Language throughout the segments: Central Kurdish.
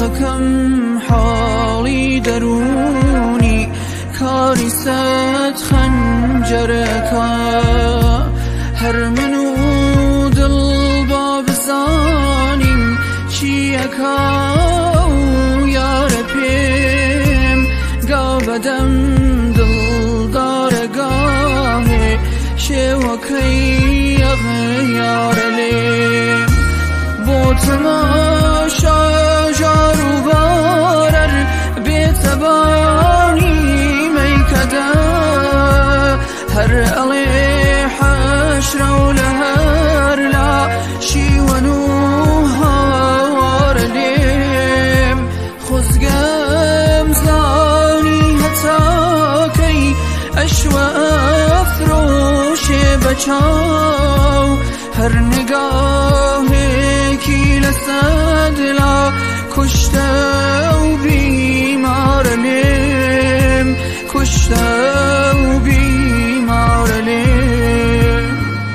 داخەکەم حاڵی دەرونی کاری سەد خەنجەرەکە هەر من و دڵ با بزانیم چیەکە و یارە پێم گا بەدەم دڵدارە گاهێ شێوەکەی یەغیارە لێم بۆ تەماشا ژار و بارەر بێتەبانی مەیکەدە هەر ئەڵێ حەشرە و لە هەر لا شیوەن و هاوارە لێم خۆزگەم زانی هەتاکەی ئەشوە ئەفرۆشێ بە چاو هەر نگاهێکی لەسەد لا کوشتە و بیمارە لێم کوشتە و بیمارە لێم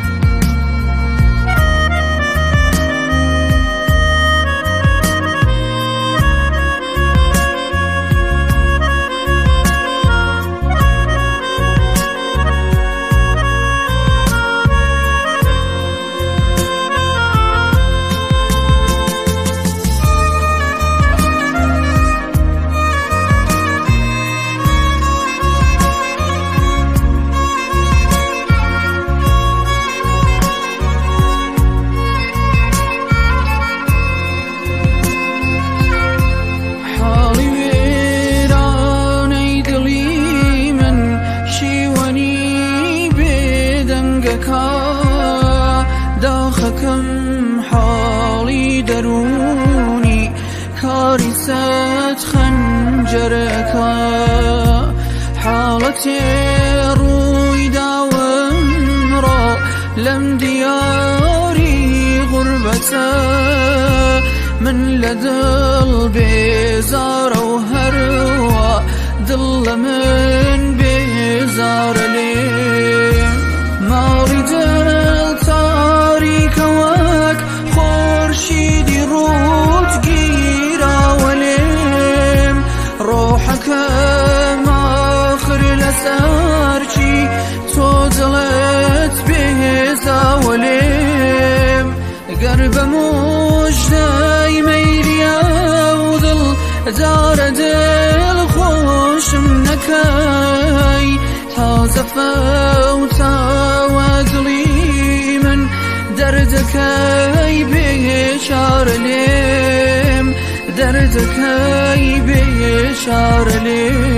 داخەکەم حاڵی دەرونی کاری سەد خەنجەرەکە حاڵەتێ ڕووی داوەمڕۆ لەم دیاری غوربەتە من لە دڵ بێزارە و هەروە دڵ لە من بێزارە لێم ماڵی دڵ تاریکە وەک خۆرشیدی ڕوت گیراوە لێم ڕۆحەکەم ئاخر لەسەر چی تۆ دڵت بێزاوە لێم گەر بە موژدەی مەیریە و دڵ دارە دڵ خۆشم نەکەی تازە فەوتاوە دڵی من دەردەکەی بێشارە لێم دەردەکەی بێشارە لێم